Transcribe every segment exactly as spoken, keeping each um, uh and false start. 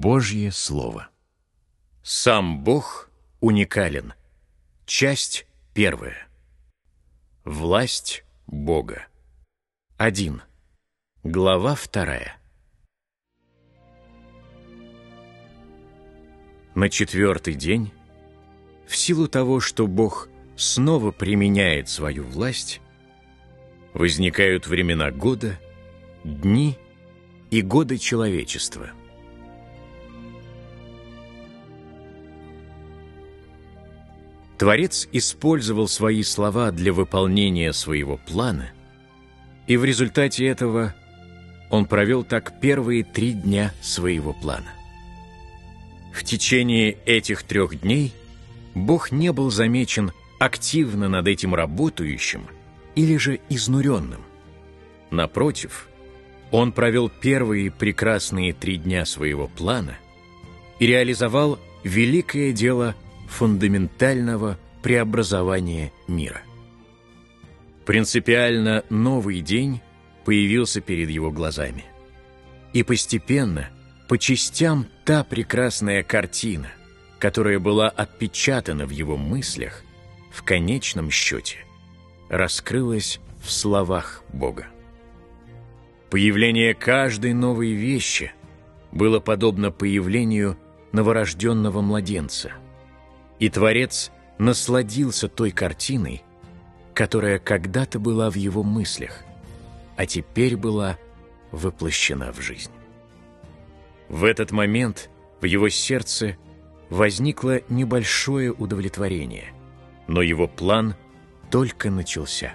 Божье Слово. Сам Бог уникален. Часть первая. Власть Бога. Один. Глава вторая. На четвертый день, в силу того, что Бог снова применяет свою власть, возникают времена года, дни и годы человечества. Творец использовал свои слова для выполнения своего плана, и в результате этого он провел так первые три дня своего плана. В течение этих трех дней Бог не был замечен активно над этим работающим или же изнуренным. Напротив, Он провел первые прекрасные три дня своего плана и реализовал великое дело фундаментального преобразования мира. Принципиально новый день появился перед его глазами. И постепенно, по частям, та прекрасная картина, которая была отпечатана в его мыслях, в конечном счете раскрылась в словах Бога. Появление каждой новой вещи было подобно появлению новорожденного младенца, и Творец насладился той картиной, которая когда-то была в его мыслях, а теперь была воплощена в жизнь. В этот момент в его сердце возникло небольшое удовлетворение, но его план только начался.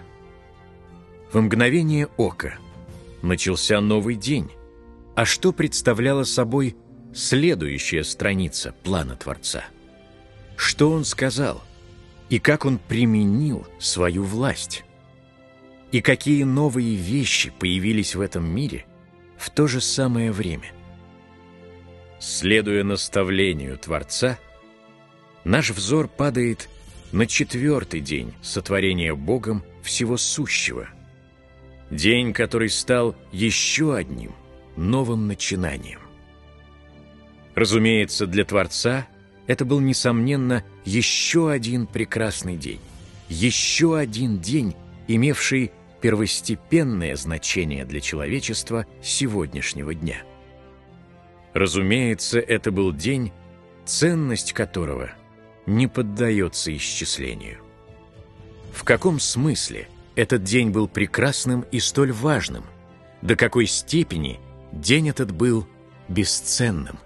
В мгновение ока начался новый день, а что представляла собой следующая страница плана Творца? Что Он сказал, и как Он применил свою власть? И какие новые вещи появились в этом мире в то же самое время? Следуя наставлению Творца, наш взор падает на четвертый день сотворения Богом всего сущего. День, который стал еще одним новым начинанием. Разумеется, для Творца это был, несомненно, еще один прекрасный день. Еще один день, имевший первостепенное значение для человечества сегодняшнего дня. Разумеется, это был день, ценность которого не поддается исчислению. В каком смысле этот день был прекрасным и столь важным? До какой степени день этот был бесценным?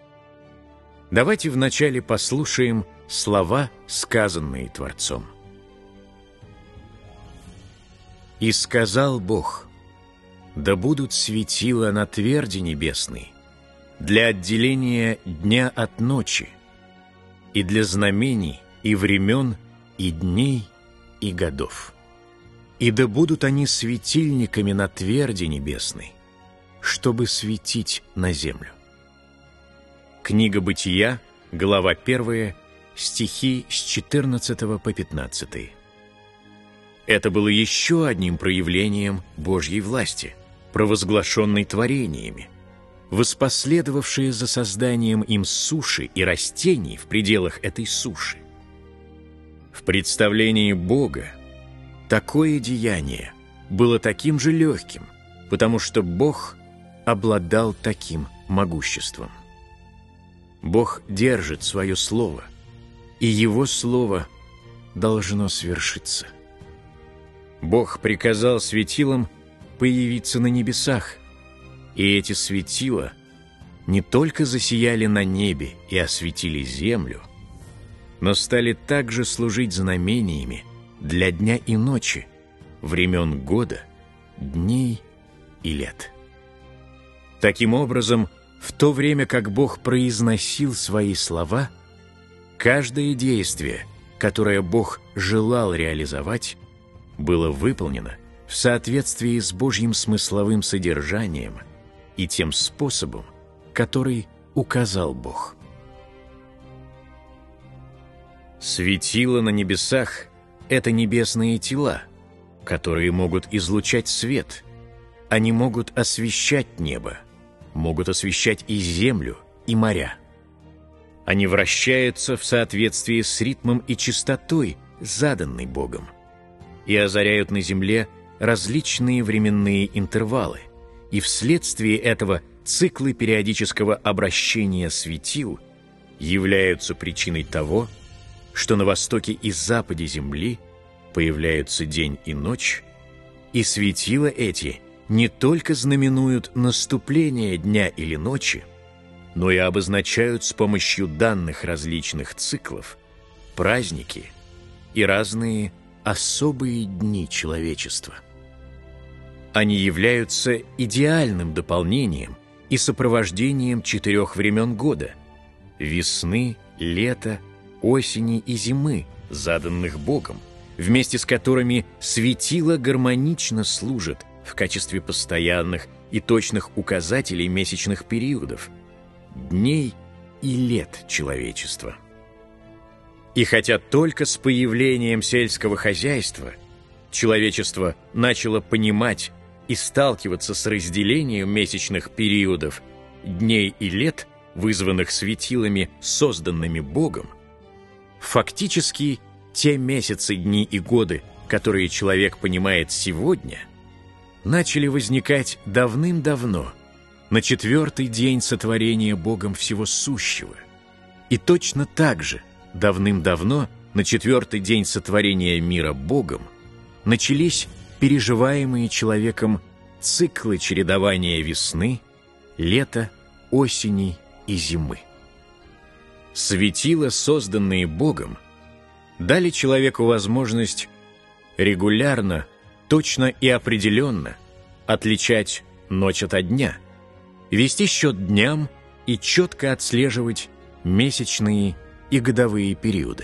Давайте вначале послушаем слова, сказанные Творцом. «И сказал Бог: да будут светила на тверди небесной для отделения дня от ночи, и для знамений, и времен, и дней, и годов. И да будут они светильниками на тверди небесной, чтобы светить на землю». Книга Бытия, глава первая, стихи с четырнадцатого по пятнадцатый. Это было еще одним проявлением Божьей власти, провозглашенной творениями, воспоследовавшие за созданием им суши и растений в пределах этой суши. В представлении Бога такое деяние было таким же легким, потому что Бог обладал таким могуществом. Бог держит свое слово, и Его слово должно свершиться. Бог приказал светилам появиться на небесах, и эти светила не только засияли на небе и осветили землю, но стали также служить знамениями для дня и ночи, времен года, дней и лет. Таким образом, в то время как Бог произносил свои слова, каждое действие, которое Бог желал реализовать, было выполнено в соответствии с Божьим смысловым содержанием и тем способом, который указал Бог. Светила на небесах — это небесные тела, которые могут излучать свет. Они могут освещать небо, могут освещать и землю, и моря. Они вращаются в соответствии с ритмом и частотой, заданной Богом, и озаряют на земле различные временные интервалы, и вследствие этого циклы периодического обращения светил являются причиной того, что на востоке и западе Земли появляются день и ночь, и светила эти не только знаменуют наступление дня или ночи, но и обозначают с помощью данных различных циклов праздники и разные особые дни человечества. Они являются идеальным дополнением и сопровождением четырех времен года – весны, лета, осени и зимы, заданных Богом, вместе с которыми светила гармонично служат в качестве постоянных и точных указателей месячных периодов, дней и лет человечества. И хотя только с появлением сельского хозяйства человечество начало понимать и сталкиваться с разделением месячных периодов, дней и лет, вызванных светилами, созданными Богом, фактически те месяцы, дни и годы, которые человек понимает сегодня, начали возникать давным-давно, на четвертый день сотворения Богом всего сущего. И точно так же давным-давно, на четвертый день сотворения мира Богом, начались переживаемые человеком циклы чередования весны, лета, осени и зимы. Светила, созданные Богом, дали человеку возможность регулярно, точно и определенно отличать ночь ото дня, вести счет дням и четко отслеживать месячные и годовые периоды.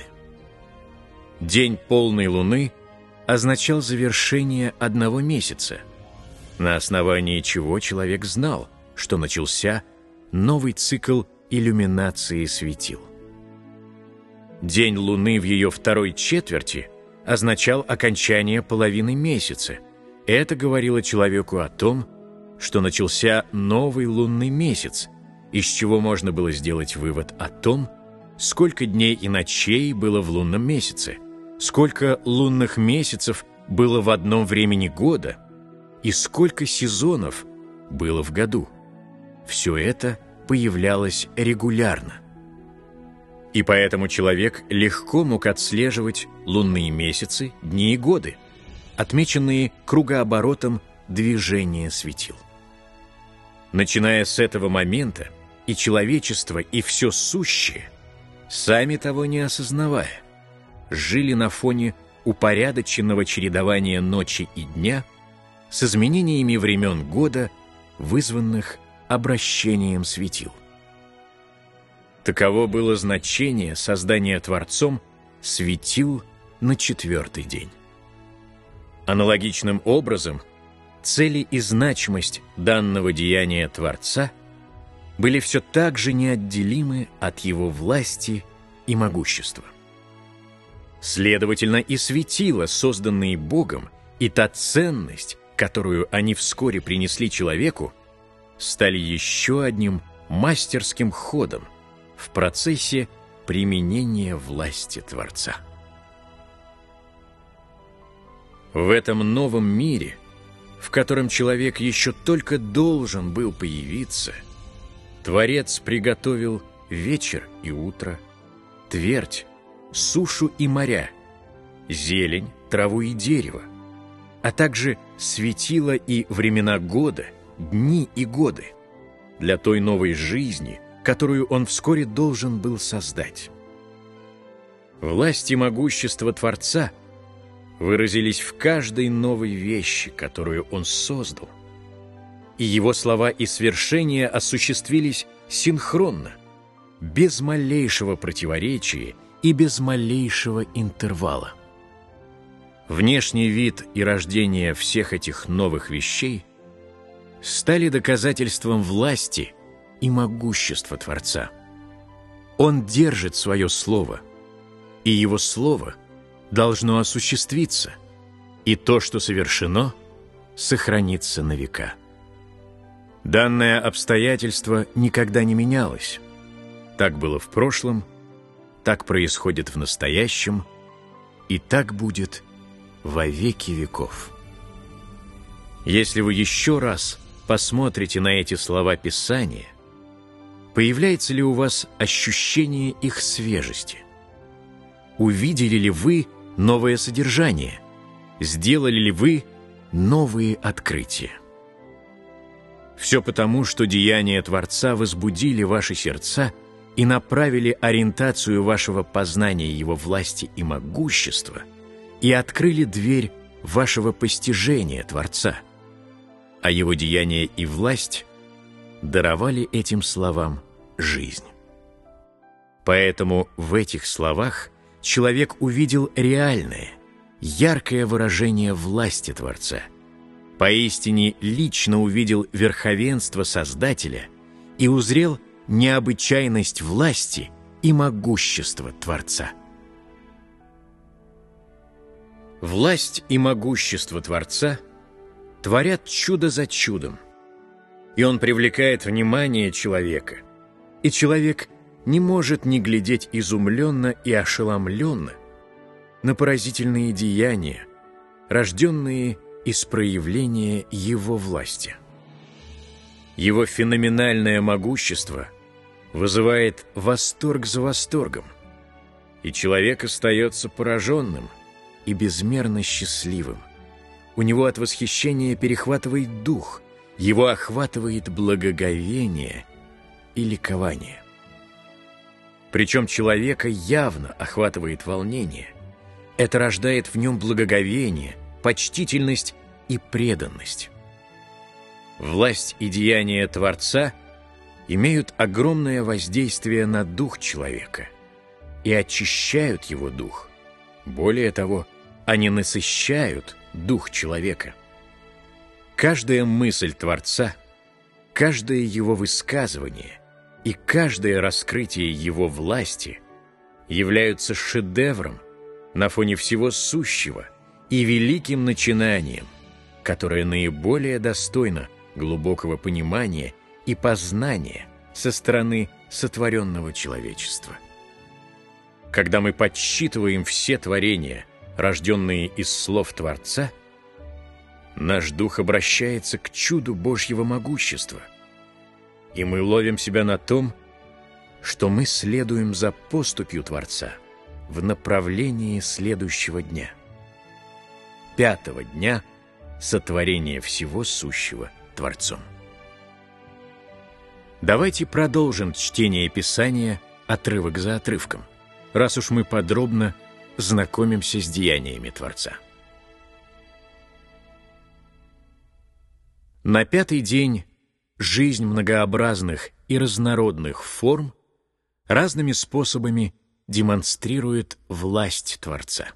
День полной луны означал завершение одного месяца, на основании чего человек знал, что начался новый цикл иллюминации светил. День луны в ее второй четверти означал окончание половины месяца. Это говорило человеку о том, что начался новый лунный месяц, из чего можно было сделать вывод о том, сколько дней и ночей было в лунном месяце, сколько лунных месяцев было в одном времени года и сколько сезонов было в году. Все это появлялось регулярно. И поэтому человек легко мог отслеживать лунные месяцы, дни и годы, отмеченные кругооборотом движения светил. Начиная с этого момента, и человечество, и все сущее, сами того не осознавая, жили на фоне упорядоченного чередования ночи и дня с изменениями времен года, вызванных обращением светил. Таково было значение создания Творцом светил на четвертый день. Аналогичным образом, цели и значимость данного деяния Творца были все так же неотделимы от Его власти и могущества. Следовательно, и светила, созданные Богом, и та ценность, которую они вскоре принесли человеку, стали еще одним мастерским ходом в процессе применения власти Творца. В этом новом мире, в котором человек еще только должен был появиться, Творец приготовил вечер и утро, твердь, сушу и моря, зелень, траву и дерево, а также светила и времена года, дни и годы для той новой жизни, которую он вскоре должен был создать. Власть и могущество Творца выразились в каждой новой вещи, которую он создал, и его слова и свершения осуществились синхронно, без малейшего противоречия и без малейшего интервала. Внешний вид и рождение всех этих новых вещей стали доказательством власти и могущества Творца. Он держит свое слово, и его слово должно осуществиться, и то, что совершено, сохранится на века. Данное обстоятельство никогда не менялось, Так было в прошлом, так происходит в настоящем, и так будет во веки веков. Если вы еще раз посмотрите на эти слова Писания, появляется ли у вас ощущение их свежести? Увидели ли вы новое содержание? Сделали ли вы новые открытия? Все потому, что деяния Творца возбудили ваши сердца и направили ориентацию вашего познания Его власти и могущества и открыли дверь вашего постижения Творца, а Его деяния и власть даровали этим словам жизнь. Поэтому в этих словах человек увидел реальное, яркое выражение власти Творца, поистине лично увидел верховенство Создателя и узрел необычайность власти и могущества Творца. Власть и могущество Творца творят чудо за чудом, и Он привлекает внимание человека, и человек не может не глядеть изумленно и ошеломленно на поразительные деяния, рожденные из проявления Его власти. Его феноменальное могущество вызывает восторг за восторгом, и человек остается пораженным и безмерно счастливым. У него от восхищения перехватывает дух, его охватывает благоговение и ликование. Причем человека явно охватывает волнение. Это рождает в нем благоговение, почтительность и преданность. Власть и деяния Творца имеют огромное воздействие на дух человека и очищают его дух. Более того, они насыщают дух человека. Каждая мысль Творца, каждое его высказывание и каждое раскрытие его власти являются шедевром на фоне всего сущего и великим начинанием, которое наиболее достойно глубокого понимания и познания со стороны сотворенного человечества. Когда мы подсчитываем все творения, рожденные из слов Творца, наш дух обращается к чуду Божьего могущества, и мы ловим себя на том, что мы следуем за поступью Творца в направлении следующего дня, пятого дня сотворения всего сущего Творцом. Давайте продолжим чтение Писания отрывок за отрывком, раз уж мы подробно знакомимся с деяниями Творца. На пятый день жизнь многообразных и разнородных форм разными способами демонстрирует власть Творца.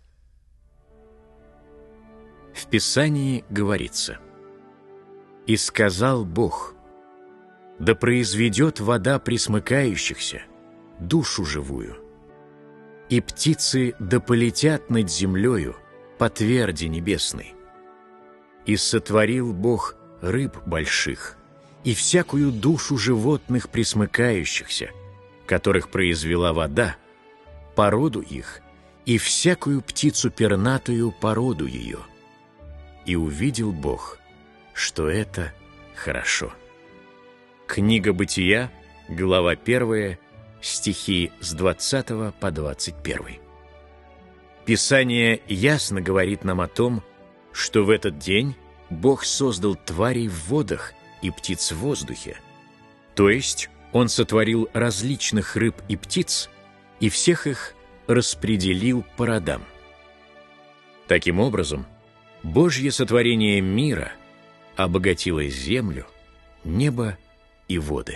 В Писании говорится: «И сказал Бог: да произведет вода пресмыкающихся, душу живую, и птицы да полетят над землею по тверди небесной. И сотворил Бог рыб больших и всякую душу животных пресмыкающихся, которых произвела вода, породу их, и всякую птицу пернатую породу ее. И увидел Бог, что это хорошо». Книга Бытия, глава первая, стихи с двадцатого по двадцать первый. Писание ясно говорит нам о том, что в этот день Бог создал тварей в водах и птиц в воздухе, то есть Он сотворил различных рыб и птиц и всех их распределил по родам. Таким образом, Божье сотворение мира обогатило землю, небо и воды.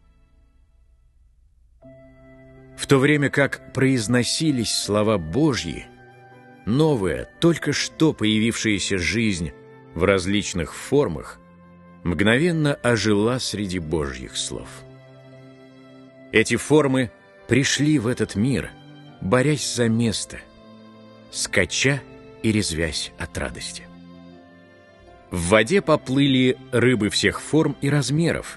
В то время как произносились слова Божьи, новая, только что появившаяся жизнь в различных формах мгновенно ожила среди Божьих слов. Эти формы пришли в этот мир, борясь за место, скача и резвясь от радости. В воде поплыли рыбы всех форм и размеров,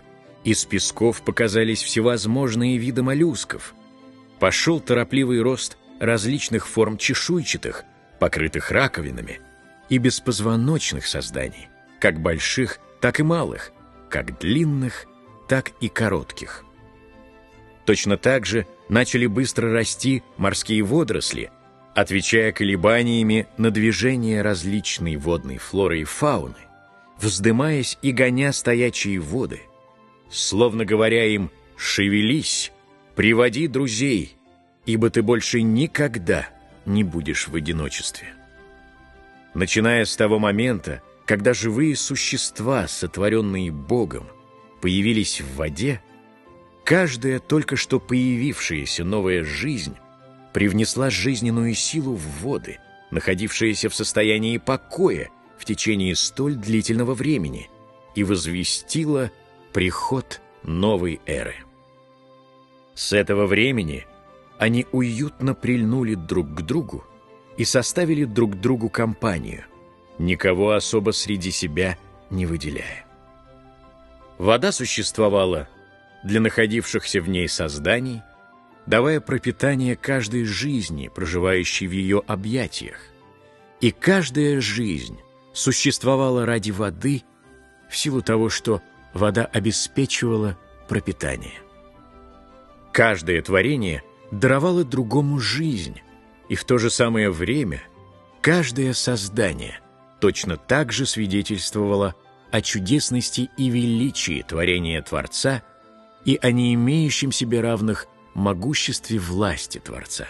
Из песков показались всевозможные виды моллюсков. Пошел торопливый рост различных форм чешуйчатых, покрытых раковинами, и беспозвоночных созданий, как больших, так и малых, как длинных, так и коротких. Точно так же начали быстро расти морские водоросли, отвечая колебаниями на движение различной водной флоры и фауны, вздымаясь и гоня стоячие воды, словно говоря им: «Шевелись, приводи друзей, ибо ты больше никогда не будешь в одиночестве». Начиная с того момента, когда живые существа, сотворенные Богом, появились в воде, каждая только что появившаяся новая жизнь привнесла жизненную силу в воды, находившиеся в состоянии покоя в течение столь длительного времени, и возвестила приход новой эры. С этого времени они уютно прильнули друг к другу и составили друг другу компанию, никого особо среди себя не выделяя. Вода существовала для находившихся в ней созданий, давая пропитание каждой жизни, проживающей в ее объятиях, и каждая жизнь существовала ради воды в силу того, что вода обеспечивала пропитание. Каждое творение даровало другому жизнь, и в то же самое время каждое создание точно так же свидетельствовало о чудесности и величии творения Творца и о не имеющем себе равных могуществе власти Творца.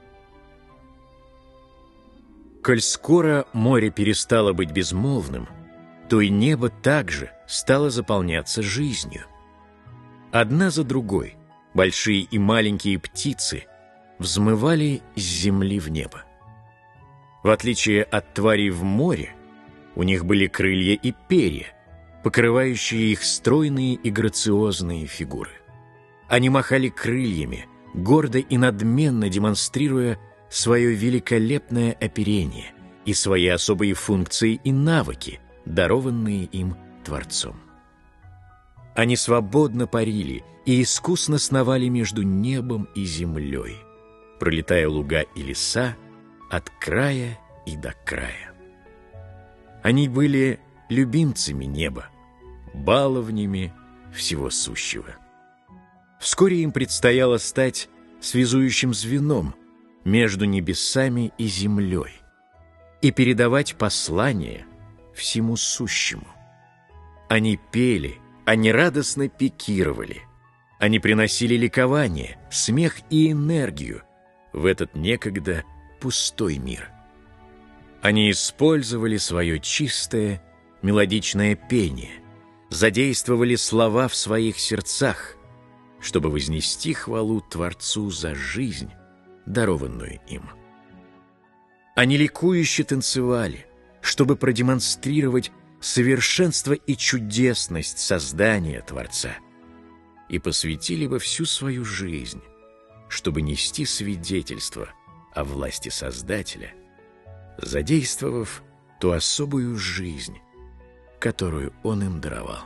Коль скоро море перестало быть безмолвным, то и небо также стало заполняться жизнью. Одна за другой большие и маленькие птицы взмывали с земли в небо. В отличие от тварей в море, у них были крылья и перья, покрывающие их стройные и грациозные фигуры. Они махали крыльями, гордо и надменно демонстрируя свое великолепное оперение и свои особые функции и навыки, дарованные им Творцом. Они свободно парили и искусно сновали между небом и землей, пролетая луга и леса от края и до края. Они были любимцами неба, баловнями всего сущего. Вскоре им предстояло стать связующим звеном между небесами и землей и передавать послание всему сущему. Они пели, они радостно пикировали, они приносили ликование, смех и энергию в этот некогда пустой мир. Они использовали свое чистое, мелодичное пение, задействовали слова в своих сердцах, чтобы вознести хвалу Творцу за жизнь, дарованную им. Они ликующе танцевали, чтобы продемонстрировать совершенство и чудесность создания Творца, и посвятили бы всю свою жизнь, чтобы нести свидетельство о власти Создателя, задействовав ту особую жизнь, которую Он им даровал.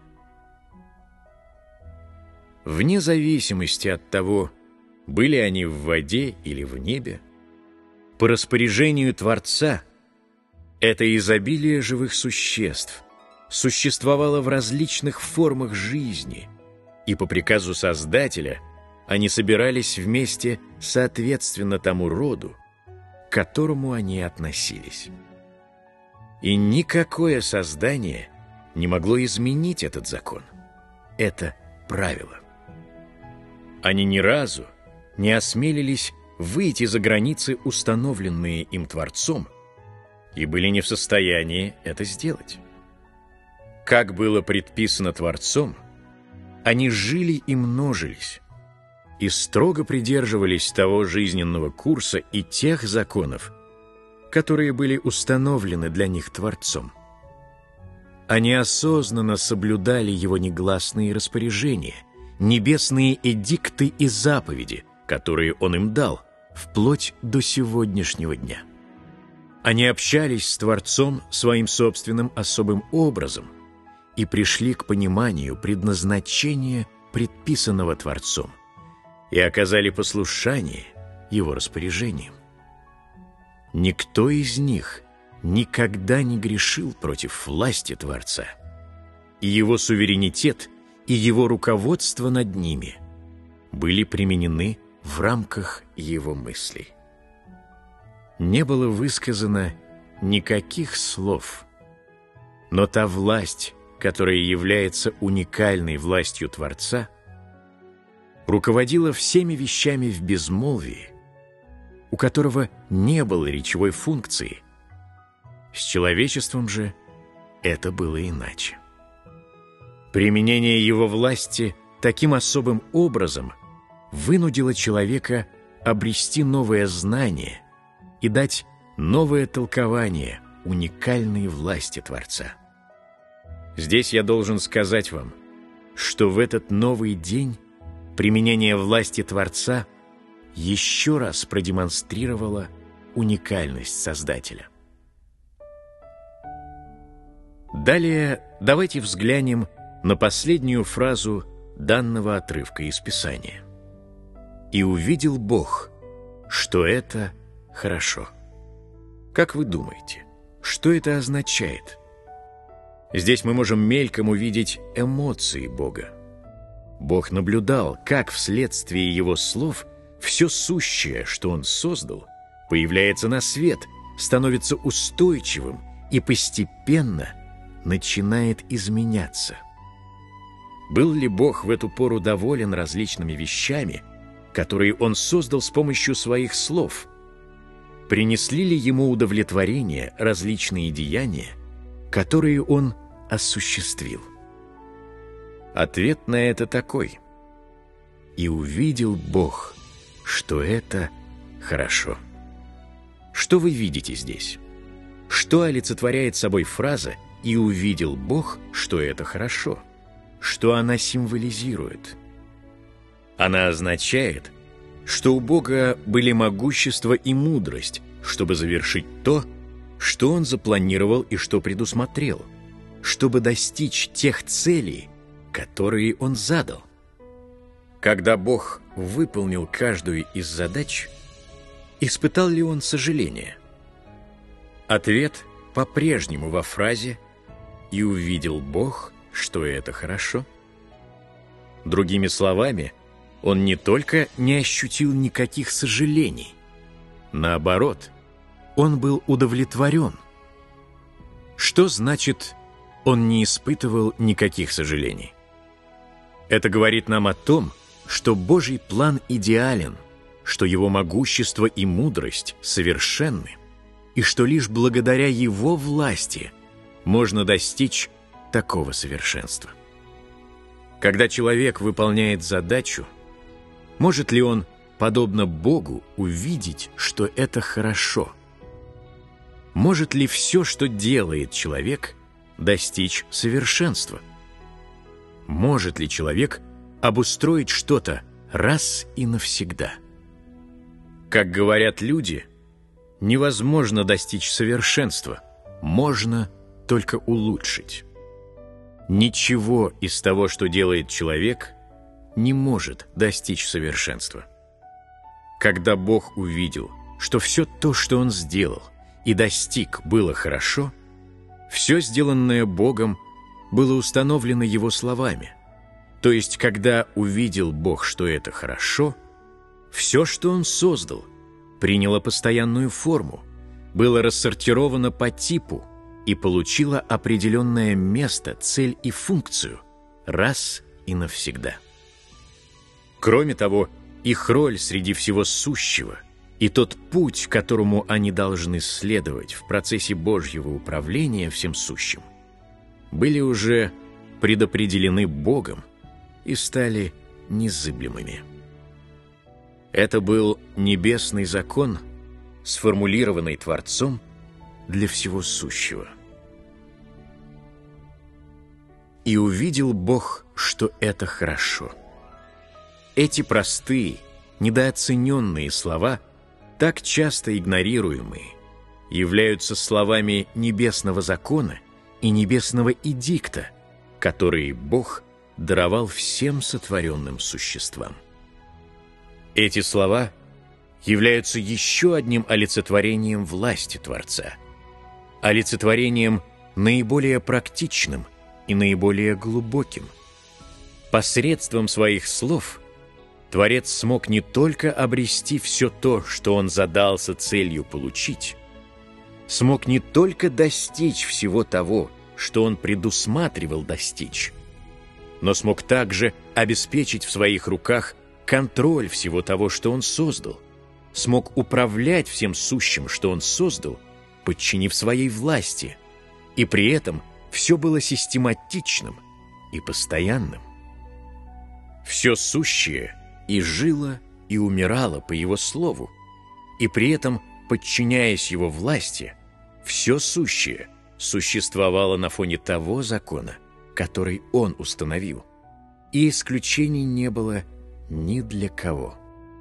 Вне зависимости от того, были они в воде или в небе, по распоряжению Творца это изобилие живых существ существовало в различных формах жизни, и по приказу Создателя они собирались вместе соответственно тому роду, к которому они относились. И никакое создание не могло изменить этот закон, это правило. Они ни разу не осмелились выйти за границы, установленные им Творцом, и были не в состоянии это сделать. Как было предписано Творцом, они жили и множились, и строго придерживались того жизненного курса и тех законов, которые были установлены для них Творцом. Они осознанно соблюдали его негласные распоряжения, небесные эдикты и заповеди, которые он им дал, вплоть до сегодняшнего дня. Они общались с Творцом своим собственным особым образом и пришли к пониманию предназначения, предписанного Творцом, и оказали послушание Его распоряжениям. Никто из них никогда не грешил против власти Творца, и Его суверенитет и Его руководство над ними были применены в рамках Его мыслей. Не было высказано никаких слов, но та власть, которая является уникальной властью Творца, руководила всеми вещами в безмолвии, у которого не было речевой функции. С человечеством же это было иначе. Применение его власти таким особым образом вынудило человека обрести новое знание и дать новое толкование уникальной власти Творца. Здесь я должен сказать вам, что в этот новый день применение власти Творца еще раз продемонстрировало уникальность Создателя. Далее давайте взглянем на последнюю фразу данного отрывка из Писания. «И увидел Бог, что это хорошо». Как вы думаете, что это означает? Здесь мы можем мельком увидеть эмоции Бога. Бог наблюдал, как вследствие Его слов все сущее, что Он создал, появляется на свет, становится устойчивым и постепенно начинает изменяться. Был ли Бог в эту пору доволен различными вещами, которые Он создал с помощью своих слов? Принесли ли Ему удовлетворение различные деяния, которые Он осуществил? Ответ на это такой: «И увидел Бог, что это хорошо». Что вы видите здесь? Что олицетворяет собой фраза «И увидел Бог, что это хорошо»? Что она символизирует? Она означает, что у Бога были могущество и мудрость, чтобы завершить то, что Он запланировал и что предусмотрел, чтобы достичь тех целей, которые Он задал. Когда Бог выполнил каждую из задач, испытал ли Он сожаление? Ответ по-прежнему во фразе «И увидел Бог, что это хорошо». Другими словами, Он не только не ощутил никаких сожалений, наоборот, Он был удовлетворен. Что значит «Он не испытывал никаких сожалений»? Это говорит нам о том, что Божий план идеален, что Его могущество и мудрость совершенны, и что лишь благодаря Его власти можно достичь такого совершенства. Когда человек выполняет задачу, может ли он, подобно Богу, увидеть, что это хорошо? Может ли все, что делает человек, достичь совершенства? Может ли человек обустроить что-то раз и навсегда? Как говорят люди, невозможно достичь совершенства, можно только улучшить. Ничего из того, что делает человек, не может достичь совершенства. Когда Бог увидел, что все то, что Он сделал и достиг, было хорошо, все сделанное Богом было установлено Его словами. То есть, когда увидел Бог, что это хорошо, все, что Он создал, приняло постоянную форму, было рассортировано по типу и получило определенное место, цель и функцию раз и навсегда. Кроме того, их роль среди всего сущего и тот путь, которому они должны следовать в процессе Божьего управления всем сущим, были уже предопределены Богом и стали незыблемыми. Это был небесный закон, сформулированный Творцом для всего сущего. «И увидел Бог, что это хорошо». Эти простые, недооцененные слова, так часто игнорируемые, являются словами небесного закона и небесного эдикта, которые Бог даровал всем сотворенным существам. Эти слова являются еще одним олицетворением власти Творца, олицетворением наиболее практичным и наиболее глубоким. Посредством своих слов Творец смог не только обрести все то, что Он задался целью получить, смог не только достичь всего того, что Он предусматривал достичь, но смог также обеспечить в своих руках контроль всего того, что Он создал, смог управлять всем сущим, что Он создал, подчинив своей власти, и при этом все было систематичным и постоянным. Все сущее и жило, и умирало по Его слову, и при этом, подчиняясь Его власти, все сущее существовало на фоне того закона, который Он установил, и исключений не было ни для кого.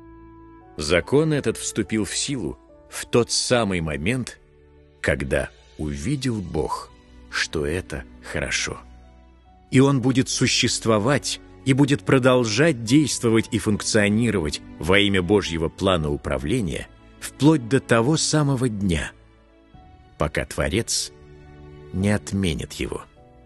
Закон этот вступил в силу в тот самый момент, когда увидел Бог, что это хорошо. И Он будет существовать и будет продолжать действовать и функционировать во имя Божьего плана управления вплоть до того самого дня, пока Творец не отменит его.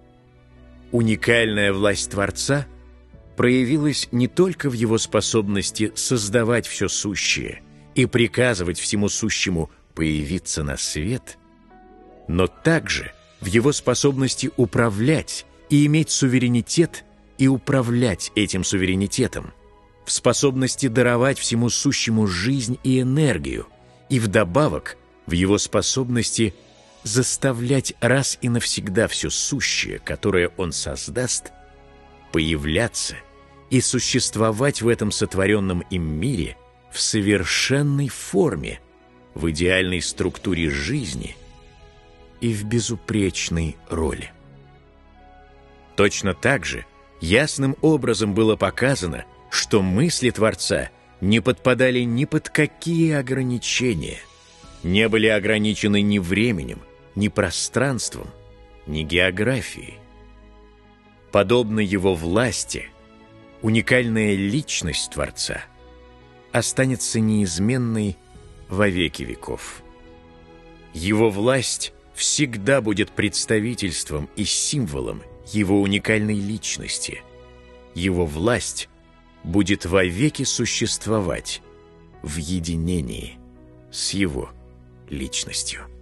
Уникальная власть Творца проявилась не только в Его способности создавать все сущее и приказывать всему сущему появиться на свет, но также в Его способности управлять и иметь суверенитет и управлять этим суверенитетом, в способности даровать всему сущему жизнь и энергию, и вдобавок в Его способности заставлять раз и навсегда все сущее, которое Он создаст, появляться и существовать в этом сотворенном им мире в совершенной форме, в идеальной структуре жизни и в безупречной роли. Точно так же ясным образом было показано, что мысли Творца не подпадали ни под какие ограничения, не были ограничены ни временем, ни пространством, ни географией. Подобно Его власти, уникальная личность Творца останется неизменной во веки веков. Его власть всегда будет представительством и символом Его уникальной личности. Его власть будет вовеки существовать в единении с Его личностью.